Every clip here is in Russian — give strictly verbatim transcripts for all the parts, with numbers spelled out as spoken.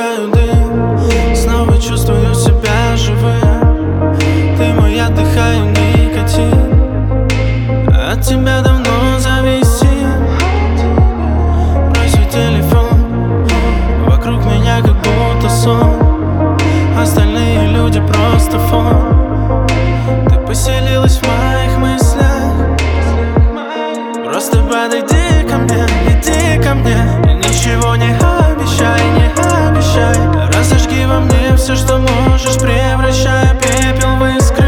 вдыхаю дым, снова чувствую себя живым. Ты мой, я отдыхаю никотин, от тебя давно зависим. Бросил телефон, вокруг меня как будто сон, остальные люди просто фон. Ты поселилась в моих мыслях, просто подойди ко мне, иди ко мне. Ничего не обещай, не обещай, разожги во мне все, что можешь, превращая пепел в искры.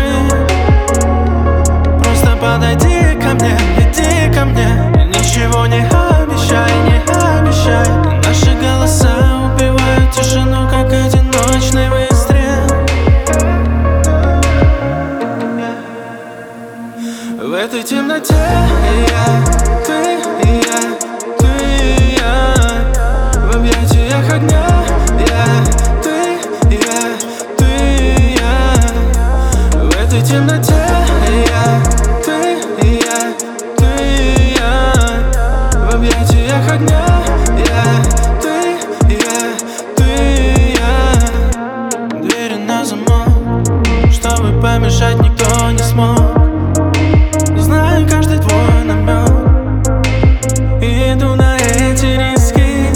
Просто подойди ко мне, иди ко мне. Ничего не обещай, не обещай. Наши голоса убивают тишину, как одиночный выстрел. В этой темноте я, ты и я, ты и я. В объятиях огня я, ты и я, ты и я. В этой темноте я, ты и я, ты и я. В объятиях огня я, ты и я, ты и я. Двери на замок, чтобы помешать никто не смог. Знаю каждый твой намек и иду на эти риски.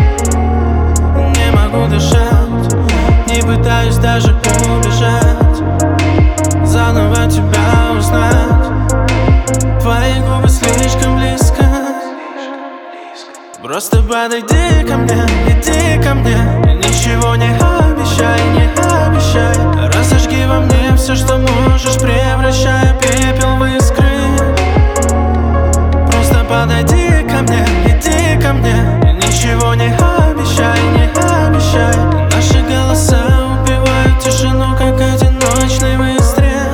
Не могу дышать, не пытаюсь даже убежать, заново тебя узнать. Твои губы слишком близко, просто подойди ко мне, иди ко мне. Ничего не обещай, не обещай, разожги во мне все, что можешь, превращая пепел в искры. Просто подойди ко мне, иди ко мне. Ничего не обещай, не обещай. Наши голоса убивают тишину, как одиночный выстрел.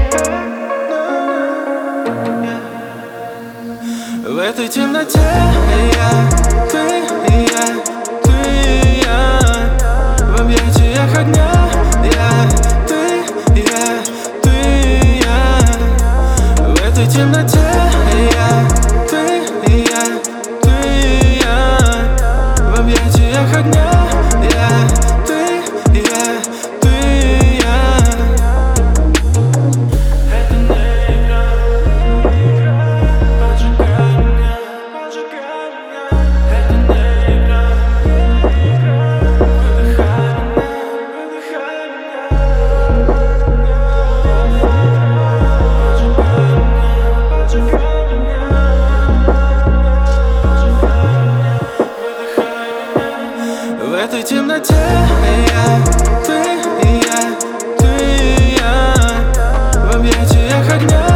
В этой темноте я, ты и я, ты и я. В объятиях огня я, ты и я, ты и я. В этой темноте я, ты и я, ты и я. В объятиях огня я, ты и я, ты и я. Это не игра, поджигай меня, поджигай меня. Это не игра, выдыхай меня, выдыхай меня. Поджигай меня, поджигай меня. В этой темноте я, ты и я, ты и я. В объятиях огня